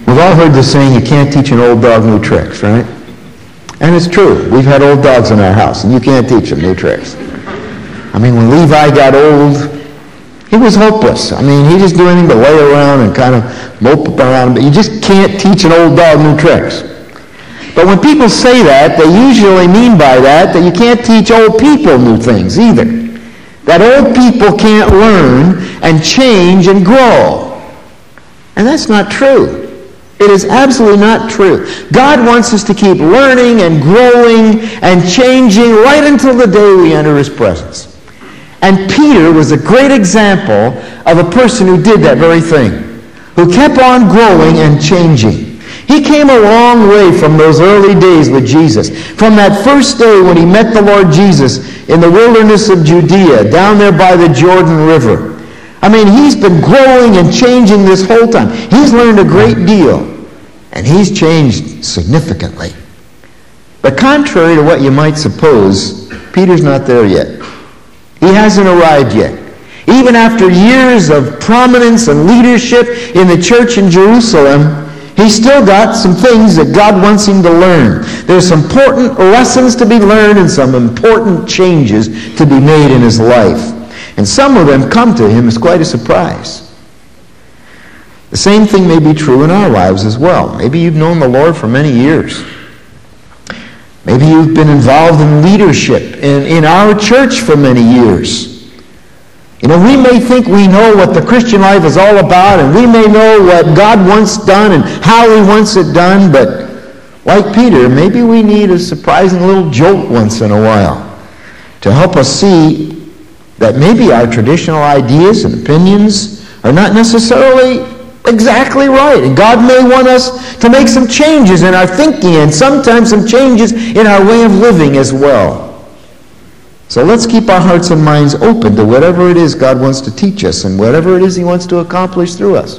We've all heard the saying, you can't teach an old dog new tricks, right? And it's true. We've had old dogs in our house, and you can't teach them new tricks. I mean, when Levi got old, he was hopeless. I mean, he just do anything but lay around and kind of mope around. But you just can't teach an old dog new tricks. But when people say that, they usually mean by that you can't teach old people new things either. That old people can't learn and change and grow. And that's not true. It is absolutely not true. God wants us to keep learning and growing and changing right until the day we enter His presence. And Peter was a great example of a person who did that very thing, who kept on growing and changing. He came a long way from those early days with Jesus, from that first day when he met the Lord Jesus in the wilderness of Judea, down there by the Jordan River. I mean, he's been growing and changing this whole time. He's learned a great deal, and he's changed significantly. But contrary to what you might suppose, Peter's not there yet. He hasn't arrived yet. Even after years of prominence and leadership in the church in Jerusalem, he's still got some things that God wants him to learn. There's some important lessons to be learned and some important changes to be made in his life. And some of them come to him as quite a surprise. The same thing may be true in our lives as well. Maybe you've known the Lord for many years. Maybe you've been involved in leadership in our church for many years. You know, we may think we know what the Christian life is all about, and we may know what God wants done and how He wants it done, but like Peter, maybe we need a surprising little jolt once in a while to help us see that maybe our traditional ideas and opinions are not necessarily exactly right. And God may want us to make some changes in our thinking and sometimes some changes in our way of living as well. So let's keep our hearts and minds open to whatever it is God wants to teach us and whatever it is He wants to accomplish through us.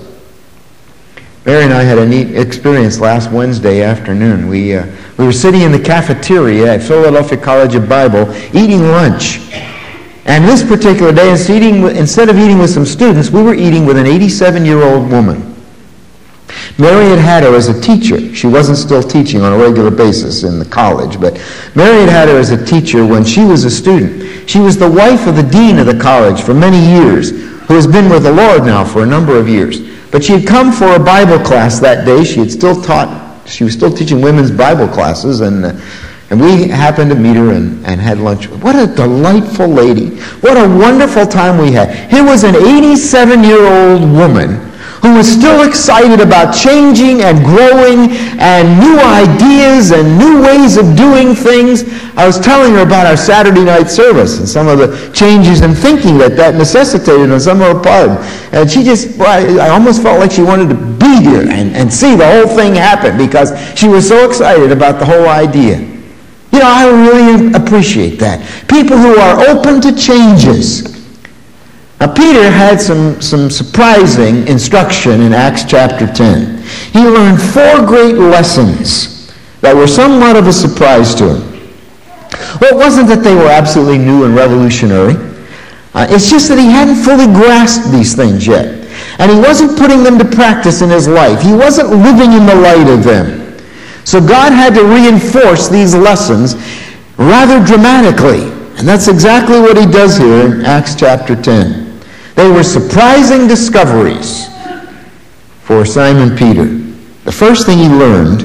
Mary and I had a neat experience last Wednesday afternoon. We were sitting in the cafeteria at Philadelphia College of Bible eating lunch. And this particular day, instead of eating with some students, we were eating with an 87-year-old woman. Mary had her as a teacher. She wasn't still teaching on a regular basis in the college, but Mary had her as a teacher when she was a student. She was the wife of the dean of the college for many years, who has been with the Lord now for a number of years. But she had come for a Bible class that day. She was still teaching women's Bible classes, and we happened to meet her and had lunch. What a delightful lady. What a wonderful time we had. Here was an 87-year-old woman who was still excited about changing and growing and new ideas and new ways of doing things. I was telling her about our Saturday night service and some of the changes in thinking that necessitated on some of her part. And I almost felt like she wanted to be here and see the whole thing happen because she was so excited about the whole idea. You know, I really appreciate that. People who are open to changes. Now, Peter had some surprising instruction in Acts chapter 10. He learned 4 great lessons that were somewhat of a surprise to him. Well, it wasn't that they were absolutely new and revolutionary. It's just that he hadn't fully grasped these things yet. And he wasn't putting them to practice in his life. He wasn't living in the light of them. So God had to reinforce these lessons rather dramatically. And that's exactly what he does here in Acts chapter 10. They were surprising discoveries for Simon Peter. The first thing he learned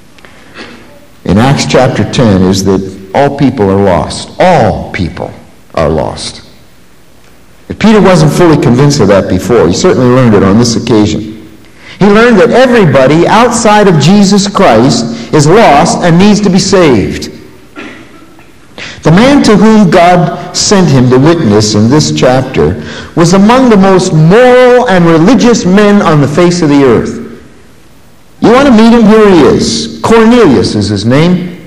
in Acts chapter 10 is that all people are lost. All people are lost. If Peter wasn't fully convinced of that before, he certainly learned it on this occasion. He learned that everybody outside of Jesus Christ is lost and needs to be saved. The man to whom God sent him to witness in this chapter was among the most moral and religious men on the face of the earth. You want to meet him? Here he is. Cornelius is his name.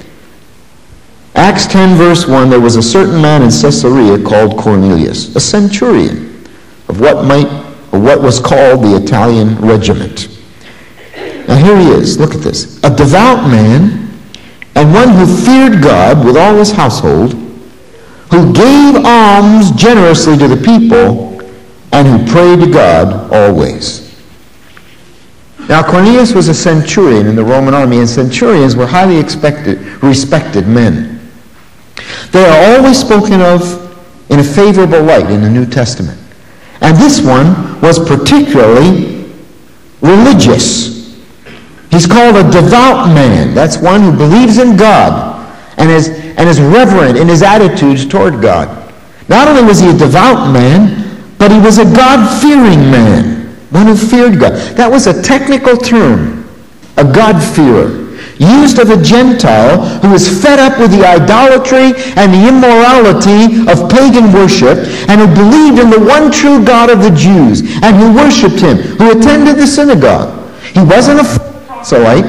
Acts 10 verse 1, there was a certain man in Caesarea called Cornelius, a centurion of what was called the Italian regiment. Now here he is. Look at this. A devout man, and one who feared God with all his household, who gave alms generously to the people, and who prayed to God always. Now, Cornelius was a centurion in the Roman army, and centurions were highly respected men. They are always spoken of in a favorable light in the New Testament. And this one was particularly religious. He's called a devout man. That's one who believes in God and is reverent in his attitudes toward God. Not only was he a devout man, but he was a God-fearing man, one who feared God. That was a technical term, a God-fearer, used of a Gentile who was fed up with the idolatry and the immorality of pagan worship, and who believed in the one true God of the Jews, and who worshipped him, who attended the synagogue. He wasn't a proselyte.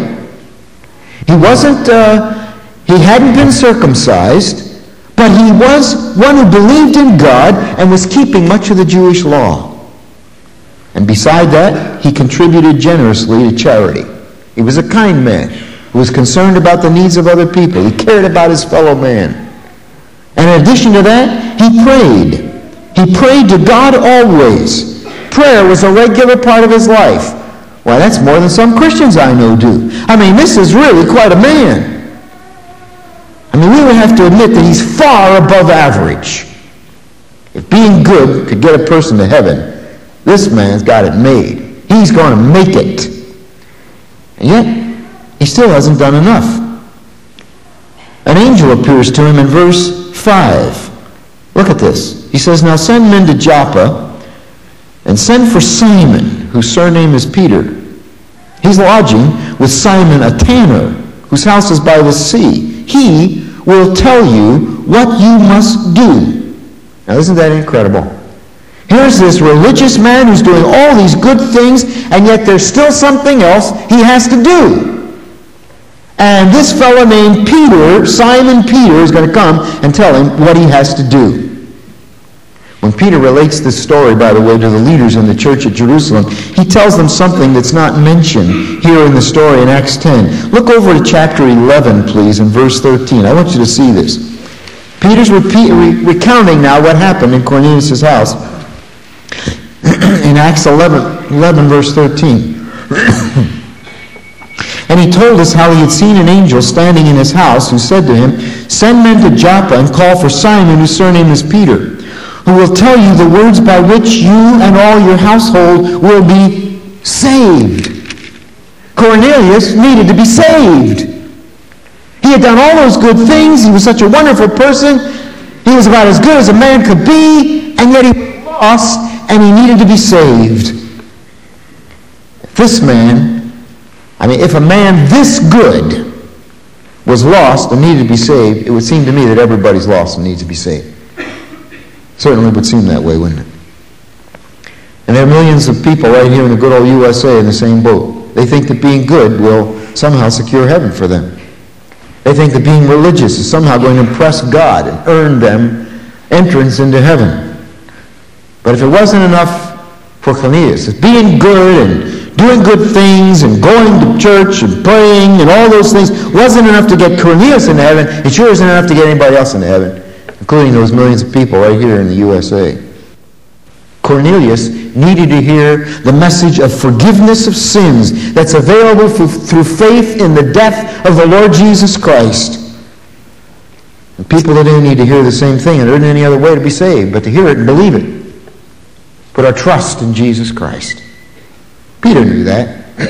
He hadn't been circumcised, but he was one who believed in God and was keeping much of the Jewish law. And beside that, he contributed generously to charity. He was a kind man who was concerned about the needs of other people. He cared about his fellow man. And in addition to that, he prayed. He prayed to God always. Prayer was a regular part of his life. Why, that's more than some Christians I know do. I mean, this is really quite a man. I mean, we would have to admit that he's far above average. If being good could get a person to heaven, this man's got it made. He's going to make it. And yet, he still hasn't done enough. An angel appears to him in verse 5. Look at this. He says, "Now send men to Joppa, and send for Simon, whose surname is Peter. He's lodging with Simon, a tanner, whose house is by the sea. He will tell you what you must do." Now, isn't that incredible? Here's this religious man who's doing all these good things, and yet there's still something else he has to do. And this fellow named Peter, Simon Peter, is going to come and tell him what he has to do. When Peter relates this story, by the way, to the leaders in the church at Jerusalem, he tells them something that's not mentioned here in the story in Acts 10. Look over to chapter 11, please, in verse 13. I want you to see this. Peter's recounting now what happened in Cornelius' house in Acts 11 verse 13. "And he told us how he had seen an angel standing in his house, who said to him, 'Send men to Joppa and call for Simon, whose surname is Peter, who will tell you the words by which you and all your household will be saved.'" Cornelius needed to be saved. He had done all those good things. He was such a wonderful person. He was about as good as a man could be, and yet he was lost, and he needed to be saved. This man, if a man this good was lost and needed to be saved, it would seem to me that everybody's lost and needs to be saved. Certainly would seem that way, wouldn't it? And there are millions of people right here in the good old USA in the same boat. They think that being good will somehow secure heaven for them. They think that being religious is somehow going to impress God and earn them entrance into heaven. But if it wasn't enough for Cornelius, if being good and doing good things and going to church and praying and all those things wasn't enough to get Cornelius into heaven, it sure isn't enough to get anybody else into heaven, including those millions of people right here in the USA. Cornelius needed to hear the message of forgiveness of sins that's available through faith in the death of the Lord Jesus Christ. And people today need to hear the same thing, and there isn't any other way to be saved but to hear it and believe it. Put our trust in Jesus Christ. Peter knew that.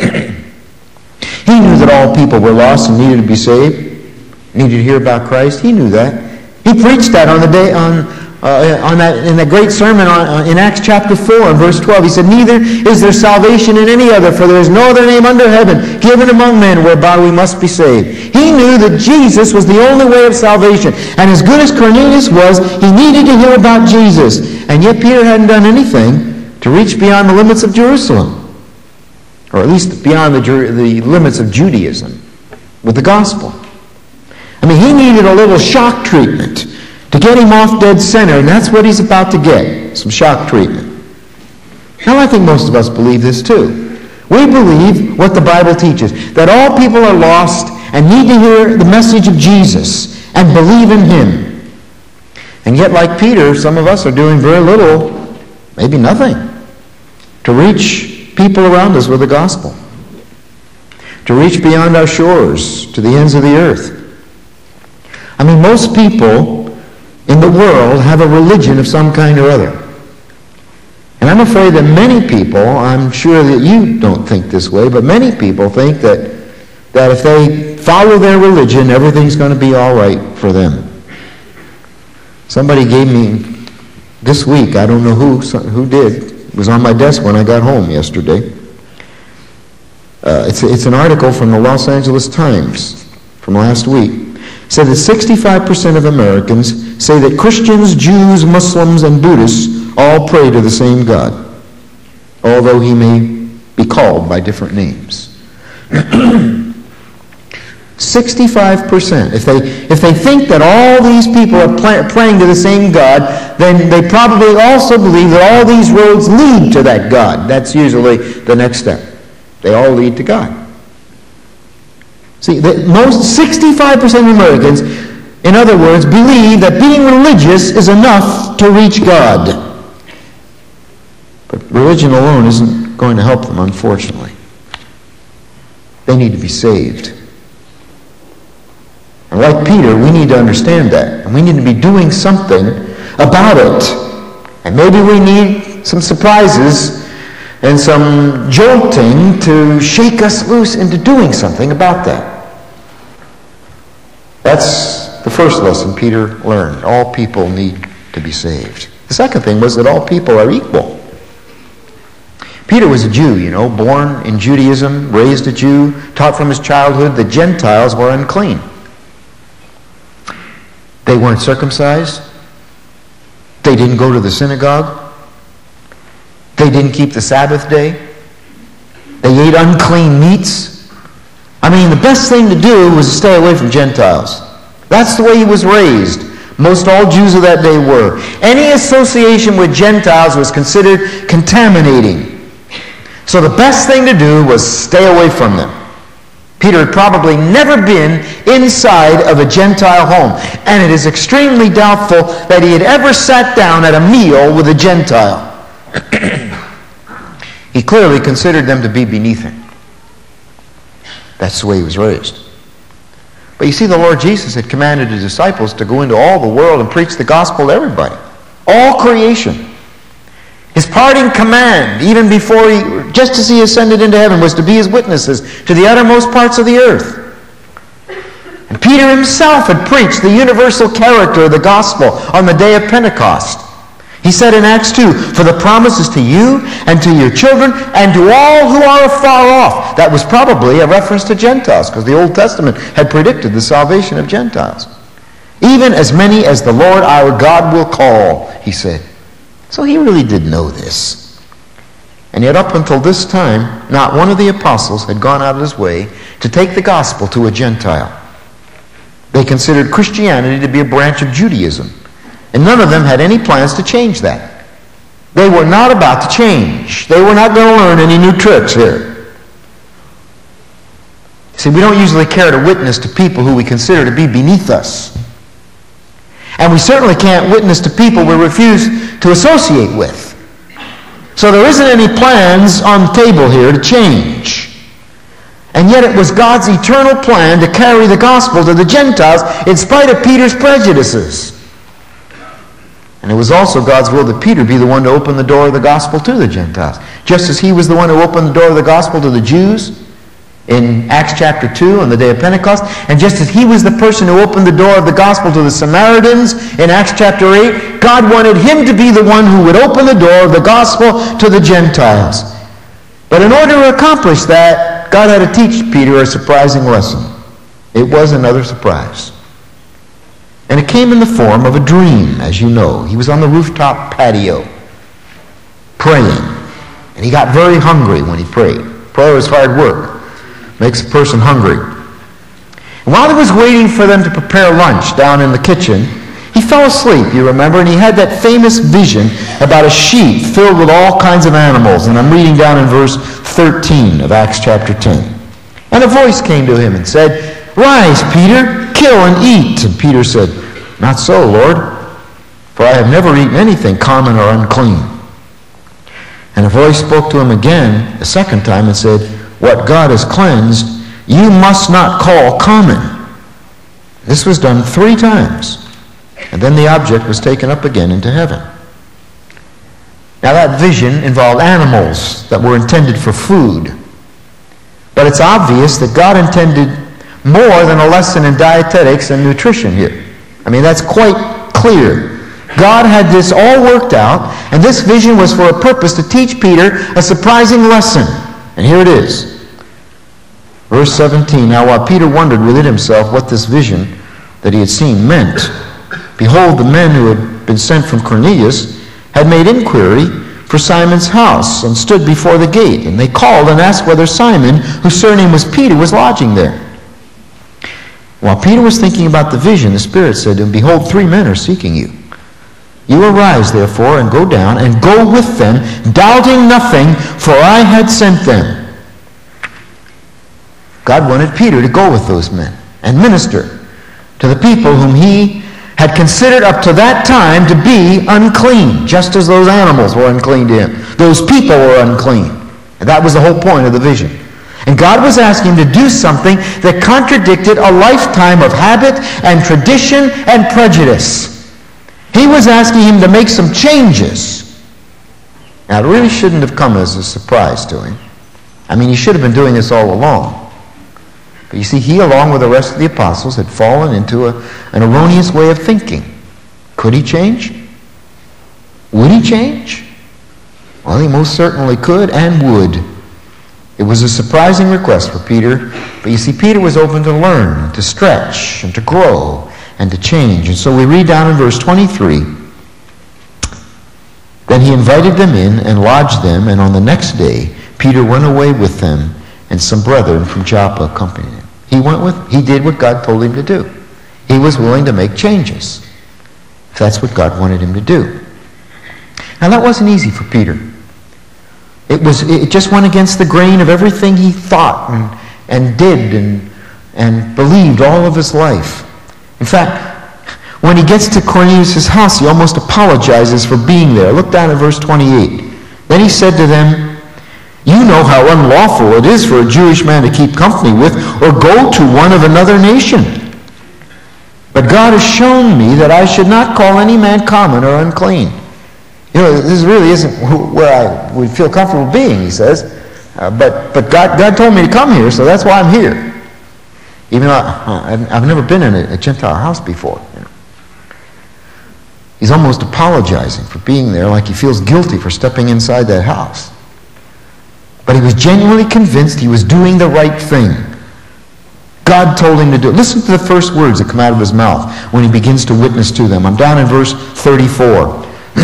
He knew that all people were lost and needed to be saved, needed to hear about Christ. He knew that. He preached that on the day in that great sermon in Acts chapter 4 and verse 12. He said, "Neither is there salvation in any other, for there is no other name under heaven given among men whereby we must be saved." He knew that Jesus was the only way of salvation. And as good as Cornelius was, he needed to hear about Jesus. And yet Peter hadn't done anything to reach beyond the limits of Jerusalem, or at least beyond the limits of Judaism with the gospel. He needed a little shock treatment to get him off dead center, and that's what he's about to get, some shock treatment. Now, I think most of us believe this too. We believe what the Bible teaches, that all people are lost and need to hear the message of Jesus and believe in him. And yet, like Peter, some of us are doing very little, maybe nothing, to reach people around us with the gospel. to reach beyond our shores to the ends of the earth. I mean, most people in the world have a religion of some kind or other. And I'm afraid that many people, I'm sure that you don't think this way, but many people think that if they follow their religion, everything's going to be all right for them. Somebody gave me this week, I don't know who did, it was on my desk when I got home yesterday. It's an article from the Los Angeles Times from last week. It said that 65% of Americans say that Christians, Jews, Muslims, and Buddhists all pray to the same God, although he may be called by different names. 65%. If they think that all these people are praying to the same God, then they probably also believe that all these roads lead to that God. That's usually the next step. They all lead to God. See, most 65% of Americans, in other words, believe that being religious is enough to reach God. But religion alone isn't going to help them, unfortunately. They need to be saved. And like Peter, we need to understand that. And we need to be doing something about it. And maybe we need some surprises and some jolting to shake us loose into doing something about that. That's the first lesson Peter learned. All people need to be saved. The second thing was that all people are equal. Peter was a Jew, born in Judaism, raised a Jew, taught from his childhood that Gentiles were unclean. They weren't circumcised. They didn't go to the synagogue. They didn't keep the Sabbath day. They ate unclean meats. I mean, the best thing to do was to stay away from Gentiles. That's the way he was raised. Most all Jews of that day were. Any association with Gentiles was considered contaminating. So the best thing to do was stay away from them. Peter had probably never been inside of a Gentile home, and it is extremely doubtful that he had ever sat down at a meal with a Gentile. He clearly considered them to be beneath him. That's the way he was raised. But you see, the Lord Jesus had commanded his disciples to go into all the world and preach the gospel to everybody, all creation. His parting command, even before just as he ascended into heaven, was to be his witnesses to the uttermost parts of the earth. And Peter himself had preached the universal character of the gospel on the day of Pentecost. He said in Acts 2, "For the promise is to you and to your children and to all who are afar off." That was probably a reference to Gentiles, because the Old Testament had predicted the salvation of Gentiles. "Even as many as the Lord our God will call," he said. So he really did know this. And yet up until this time, not one of the apostles had gone out of his way to take the gospel to a Gentile. They considered Christianity to be a branch of Judaism. And none of them had any plans to change that. They were not about to change. They were not going to learn any new tricks here. See, we don't usually care to witness to people who we consider to be beneath us. And we certainly can't witness to people we refuse to associate with. So there isn't any plans on the table here to change. And yet it was God's eternal plan to carry the gospel to the Gentiles in spite of Peter's prejudices. And it was also God's will that Peter be the one to open the door of the gospel to the Gentiles. Just as he was the one who opened the door of the gospel to the Jews in Acts chapter 2 on the day of Pentecost, and just as he was the person who opened the door of the gospel to the Samaritans in Acts chapter 8, God wanted him to be the one who would open the door of the gospel to the Gentiles. But in order to accomplish that, God had to teach Peter a surprising lesson. It was another surprise. And it came in the form of a dream, as you know. He was on the rooftop patio praying. And he got very hungry when he prayed. Prayer is hard work. Makes a person hungry. And while he was waiting for them to prepare lunch down in the kitchen, he fell asleep, you remember, and he had that famous vision about a sheet filled with all kinds of animals. And I'm reading down in verse 13 of Acts chapter 10. And a voice came to him and said, "Rise, Peter, kill and eat." And Peter said, "Not so, Lord, for I have never eaten anything common or unclean." And a voice spoke to him again a second time and said, "What God has cleansed, you must not call common. This was done 3 times. And then the object was taken up again into heaven. Now that vision involved animals that were intended for food. But it's obvious that God intended more than a lesson in dietetics and nutrition here. I mean, that's quite clear. God had this all worked out, and this vision was for a purpose to teach Peter a surprising lesson. And here it is. Verse 17, now while Peter wondered within himself what this vision that he had seen meant, behold, the men who had been sent from Cornelius had made inquiry for Simon's house and stood before the gate. And they called and asked whether Simon, whose surname was Peter, was lodging there. While Peter was thinking about the vision, the Spirit said to him, behold, 3 men are seeking you. You arise, therefore, and go down, and go with them, doubting nothing, for I had sent them. God wanted Peter to go with those men and minister to the people whom he had considered up to that time to be unclean, just as those animals were unclean to him. Those people were unclean. And that was the whole point of the vision. And God was asking him to do something that contradicted a lifetime of habit and tradition and prejudice. He was asking him to make some changes. Now, it really shouldn't have come as a surprise to him. I mean, he should have been doing this all along. But you see, he, along with the rest of the apostles, had fallen into an erroneous way of thinking. Could he change? Would he change? Well, he most certainly could and would. It was a surprising request for Peter, but you see, Peter was open to learn, to stretch, and to grow, and to change. And so we read down in verse 23, then he invited them in and lodged them, and on the next day Peter went away with them, and some brethren from Joppa accompanied him. He did what God told him to do. He was willing to make changes. That's what God wanted him to do. Now that wasn't easy for Peter. It just went against the grain of everything he thought and did and believed all of his life. In fact, when he gets to Cornelius' house, he almost apologizes for being there. Look down at verse 28. Then he said to them, you know how unlawful it is for a Jewish man to keep company with or go to one of another nation. But God has shown me that I should not call any man common or unclean. You know, this really isn't where I would feel comfortable being, he says. But God told me to come here, so that's why I'm here. Even though I've never been in a Gentile house before. You know. He's almost apologizing for being there, like he feels guilty for stepping inside that house. But he was genuinely convinced he was doing the right thing. God told him to do it. Listen to the first words that come out of his mouth when he begins to witness to them. I'm down in verse 34.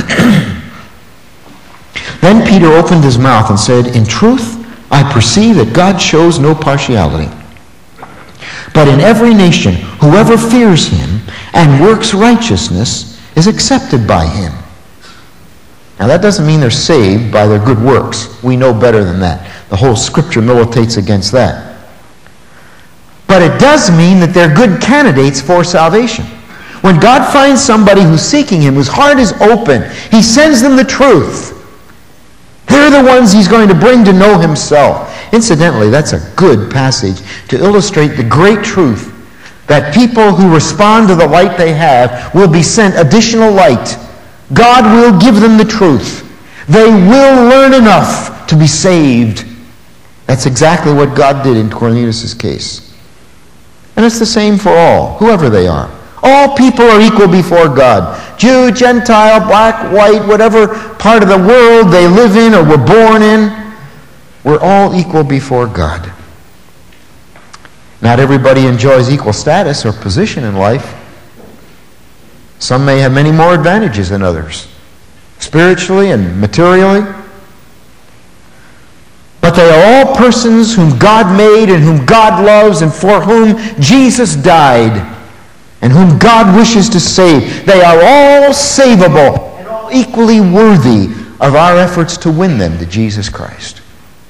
Then Peter opened his mouth and said, in truth, I perceive that God shows no partiality. But in every nation, whoever fears him and works righteousness is accepted by him. Now that doesn't mean they're saved by their good works. We know better than that. The whole scripture militates against that. But it does mean that they're good candidates for salvation. When God finds somebody who's seeking him, whose heart is open, he sends them the truth. They're the ones he's going to bring to know himself. Incidentally, that's a good passage to illustrate the great truth that people who respond to the light they have will be sent additional light. God will give them the truth. They will learn enough to be saved. That's exactly what God did in Cornelius' case. And it's the same for all, whoever they are. All people are equal before God. Jew, Gentile, black, white, whatever part of the world they live in or were born in, we're all equal before God. Not everybody enjoys equal status or position in life. Some may have many more advantages than others, spiritually and materially. But they are all persons whom God made and whom God loves and for whom Jesus died and whom God wishes to save. They are all savable and all equally worthy of our efforts to win them to Jesus Christ.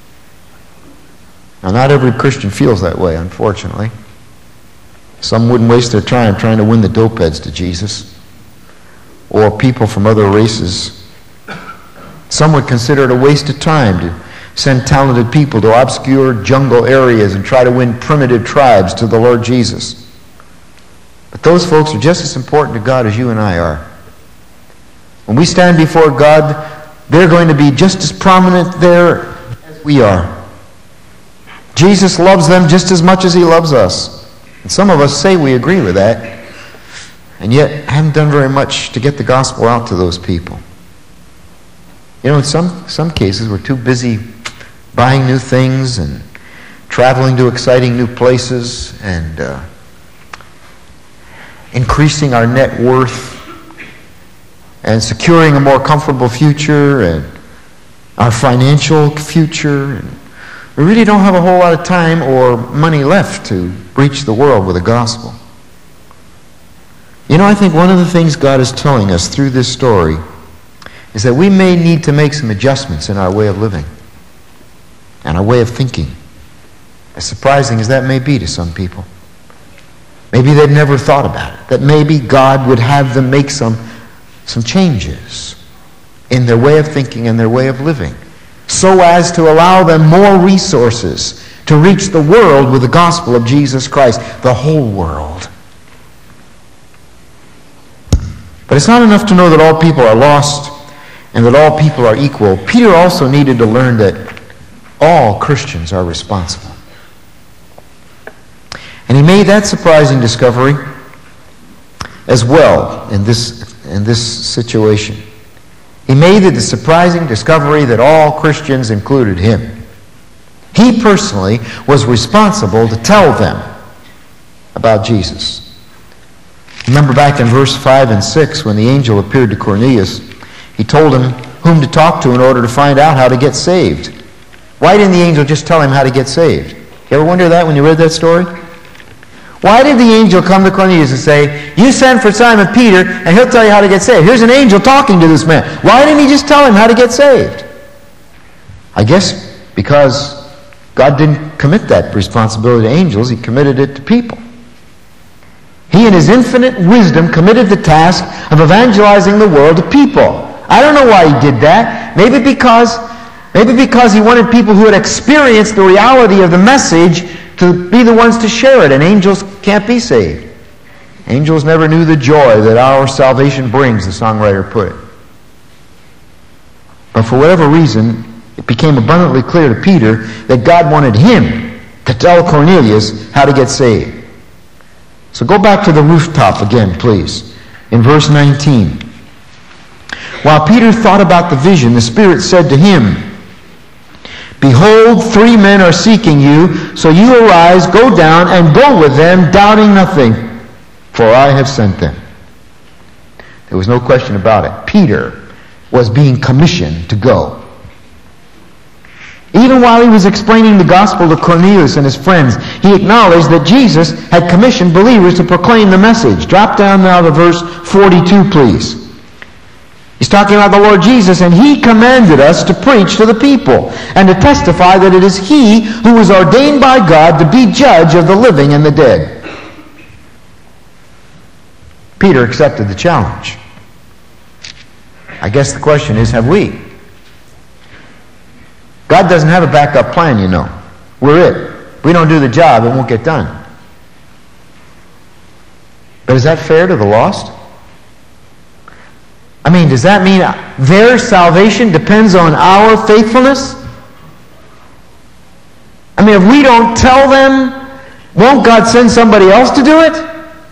Now, not every Christian feels that way, unfortunately. Some wouldn't waste their time trying to win the dopeheads to Jesus or people from other races. Some would consider it a waste of time send talented people to obscure jungle areas and try to win primitive tribes to the Lord Jesus. But those folks are just as important to God as you and I are. When we stand before God, they're going to be just as prominent there as we are. Jesus loves them just as much as he loves us. And some of us say we agree with that, and yet haven't done very much to get the gospel out to those people. You know, in some cases, we're too busy buying new things and traveling to exciting new places and increasing our net worth and securing a more comfortable future and our financial future. And we really don't have a whole lot of time or money left to reach the world with the gospel. You know, I think one of the things God is telling us through this story is that we may need to make some adjustments in our way of living and our way of thinking. As surprising as that may be to some people. Maybe they've never thought about it. That maybe God would have them make some changes in their way of thinking and their way of living, so as to allow them more resources to reach the world with the gospel of Jesus Christ, the whole world. But it's not enough to know that all people are lost and that all people are equal. Peter also needed to learn that all Christians are responsible. And he made that surprising discovery as well in this situation. He made the surprising discovery that all Christians included him. He personally was responsible to tell them about Jesus. Remember back in verse 5 and 6 when the angel appeared to Cornelius, he told him whom to talk to in order to find out how to get saved. Why didn't the angel just tell him how to get saved? You ever wonder that when you read that story? Why did the angel come to Cornelius and say, you send for Simon Peter and he'll tell you how to get saved? Here's an angel talking to this man. Why didn't he just tell him how to get saved? I guess because God didn't commit that responsibility to angels. He committed it to people. He in his infinite wisdom committed the task of evangelizing the world to people. I don't know why he did that. Maybe because he wanted people who had experienced the reality of the message to be the ones to share it, and angels can't be saved. Angels never knew the joy that our salvation brings, the songwriter put it. But for whatever reason, it became abundantly clear to Peter that God wanted him to tell Cornelius how to get saved. So go back to the rooftop again, please, in verse 19. While Peter thought about the vision, the Spirit said to him, behold, 3 men are seeking you, so you arise, go down, and go with them, doubting nothing, for I have sent them. There was no question about it. Peter was being commissioned to go. Even while he was explaining the gospel to Cornelius and his friends, he acknowledged that Jesus had commissioned believers to proclaim the message. Drop down now to verse 42, please. He's talking about the Lord Jesus, and he commanded us to preach to the people and to testify that it is he who was ordained by God to be judge of the living and the dead. Peter accepted the challenge. I guess the question is, have we? God doesn't have a backup plan, you know. We're it. If we don't do the job, it won't get done. But is that fair to the lost? I mean, does that mean their salvation depends on our faithfulness? I mean, if we don't tell them, won't God send somebody else to do it?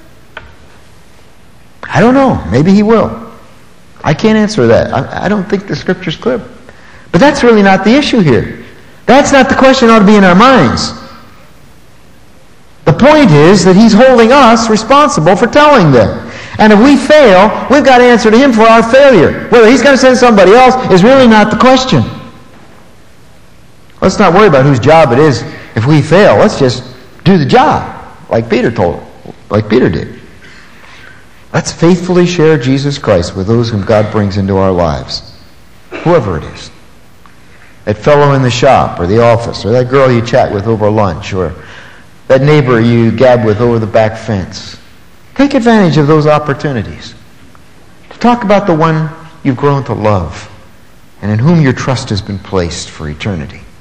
I don't know. Maybe he will. I can't answer that. I don't think the Scripture's clear. But that's really not the issue here. That's not the question that ought to be in our minds. The point is that he's holding us responsible for telling them. And if we fail, we've got to answer to him for our failure. Whether he's going to send somebody else is really not the question. Let's not worry about whose job it is if we fail. Let's just do the job, like Peter did. Let's faithfully share Jesus Christ with those whom God brings into our lives, whoever it is. That fellow in the shop or the office, or that girl you chat with over lunch, or that neighbor you gab with over the back fence. Take advantage of those opportunities to talk about the one you've grown to love and in whom your trust has been placed for eternity.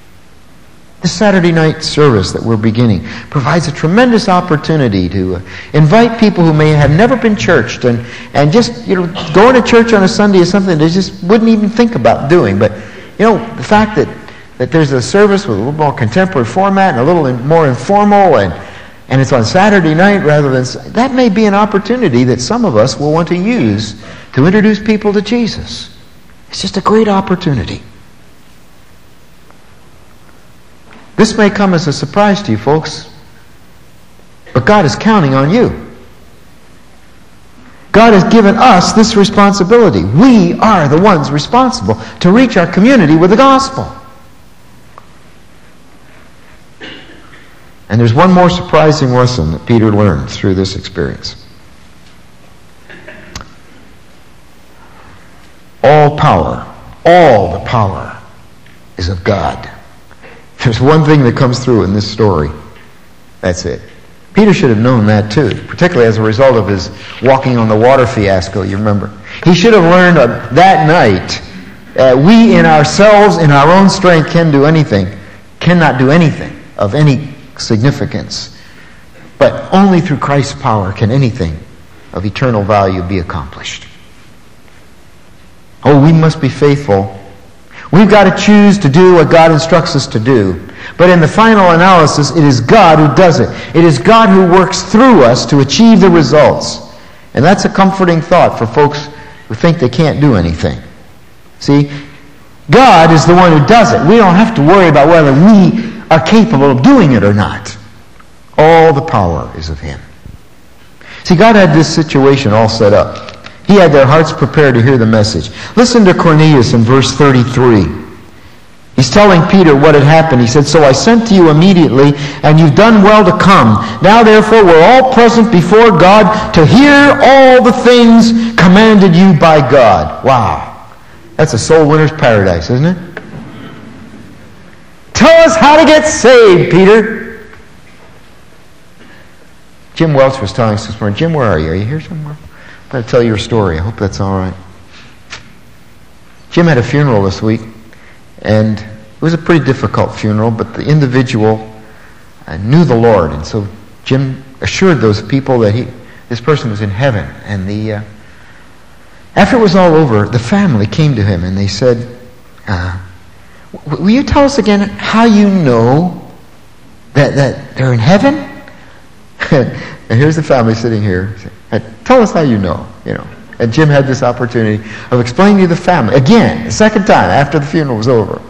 This Saturday night service that we're beginning provides a tremendous opportunity to invite people who may have never been churched and just, going to church on a Sunday is something they just wouldn't even think about doing. But, the fact that there's a service with a little more contemporary format and a little more informal and it's on Saturday night rather than... That may be an opportunity that some of us will want to use to introduce people to Jesus. It's just a great opportunity. This may come as a surprise to you, folks, but God is counting on you. God has given us this responsibility. We are the ones responsible to reach our community with the gospel. And there's one more surprising lesson that Peter learned through this experience. All the power is of God. There's one thing that comes through in this story. That's it. Peter should have known that too, particularly as a result of his walking on the water fiasco, you remember. He should have learned that night, we in ourselves, in our own strength, cannot do anything of any significance. But only through Christ's power can anything of eternal value be accomplished. Oh, we must be faithful. We've got to choose to do what God instructs us to do. But in the final analysis, it is God who does it. It is God who works through us to achieve the results. And that's a comforting thought for folks who think they can't do anything. See, God is the one who does it. We don't have to worry about whether we are capable of doing it or not. All the power is of Him. See, God had this situation all set up. He had their hearts prepared to hear the message. Listen to Cornelius in verse 33. He's telling Peter what had happened. He said, "So I sent to you immediately, and you've done well to come. Now therefore we're all present before God to hear all the things commanded you by God." Wow. That's a soul winner's paradise, isn't it? Tell us how to get saved, Peter. Jim Welch was telling us this morning. Jim, where are you? Are you here somewhere? I'm going to tell you a story. I hope that's all right. Jim had a funeral this week, and it was a pretty difficult funeral, but the individual knew the Lord, and so Jim assured those people that this person was in heaven. And after it was all over, the family came to him and they said, "Will you tell us again how you know that they're in heaven?" And here's the family sitting here. "Tell us how you know." And Jim had this opportunity of explaining to the family, again, the second time after the funeral was over,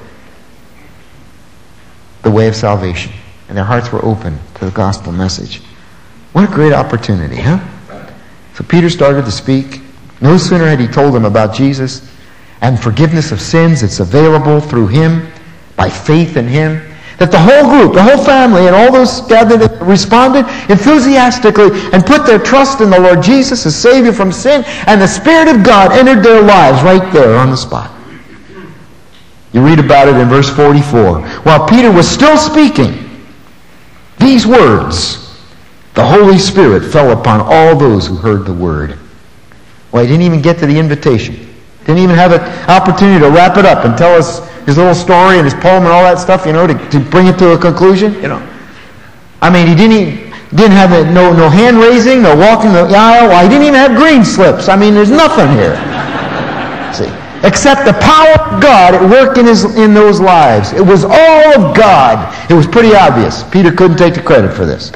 the way of salvation. And their hearts were open to the gospel message. What a great opportunity, huh? So Peter started to speak. No sooner had he told them about Jesus and forgiveness of sins that's available through Him, by faith in Him, that the whole group, the whole family, and all those gathered responded enthusiastically and put their trust in the Lord Jesus as Savior from sin, and the Spirit of God entered their lives right there on the spot. You read about it in verse 44. While Peter was still speaking these words, the Holy Spirit fell upon all those who heard the word. Well, he didn't even get to the invitation. Didn't even have an opportunity to wrap it up and tell us his little story and his poem and all that stuff, to bring it to a conclusion, I mean, he didn't have no hand raising, no walking the aisle. Well, he didn't even have green slips. I mean, there's nothing here. See, except the power of God at work in those lives. It was all of God. It was pretty obvious. Peter couldn't take the credit for this.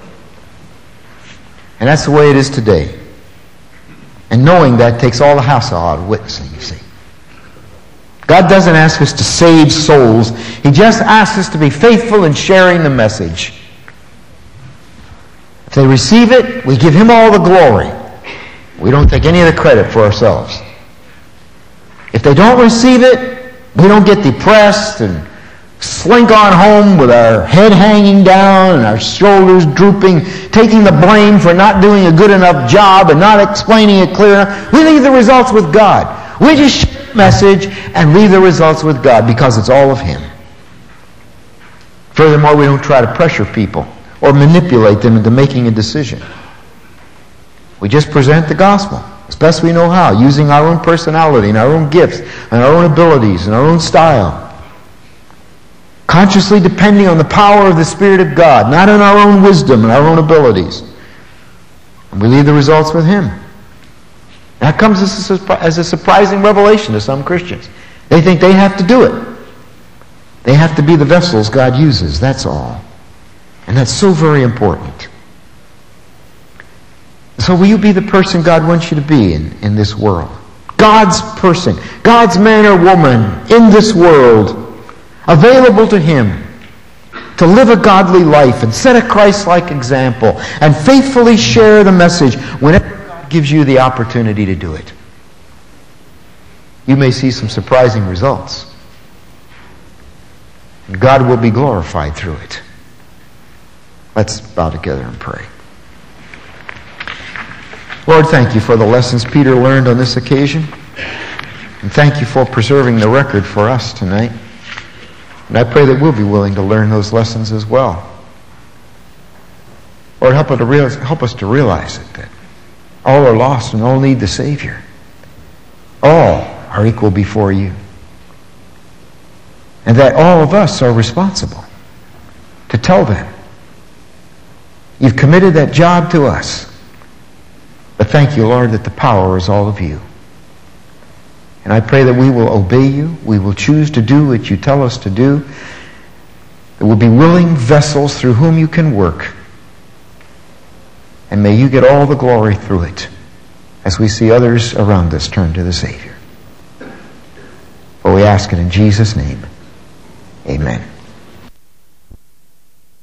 And that's the way it is today. And knowing that takes all the hassle out of witnessing, you see. God doesn't ask us to save souls. He just asks us to be faithful in sharing the message. If they receive it, we give Him all the glory. We don't take any of the credit for ourselves. If they don't receive it, we don't get depressed and slink on home with our head hanging down and our shoulders drooping, taking the blame for not doing a good enough job and not explaining it clear enough. We leave the results with God. We just share the message and leave the results with God because it's all of Him. Furthermore, we don't try to pressure people or manipulate them into making a decision. We just present the gospel as best we know how, using our own personality and our own gifts and our own abilities and our own style. consciously depending on the power of the Spirit of God, not on our own wisdom and our own abilities. And we leave the results with Him. That comes as a surprising revelation to some Christians. They think they have to do it. They have to be the vessels God uses, that's all. And that's so very important. So will you be the person God wants you to be in this world? God's person, God's man or woman in this world, available to Him to live a godly life and set a Christ-like example and faithfully share the message whenever God gives you the opportunity to do it. You may see some surprising results. And God will be glorified through it. Let's bow together and pray. Lord, thank you for the lessons Peter learned on this occasion. And thank you for preserving the record for us tonight. And I pray that we'll be willing to learn those lessons as well. Lord, help us to realize it, that all are lost and all need the Savior. All are equal before you. And that all of us are responsible to tell them. You've committed that job to us. But thank you, Lord, that the power is all of you. And I pray that we will obey you. We will choose to do what you tell us to do. That we'll be willing vessels through whom you can work. And may you get all the glory through it as we see others around us turn to the Savior. For we ask it in Jesus' name. Amen.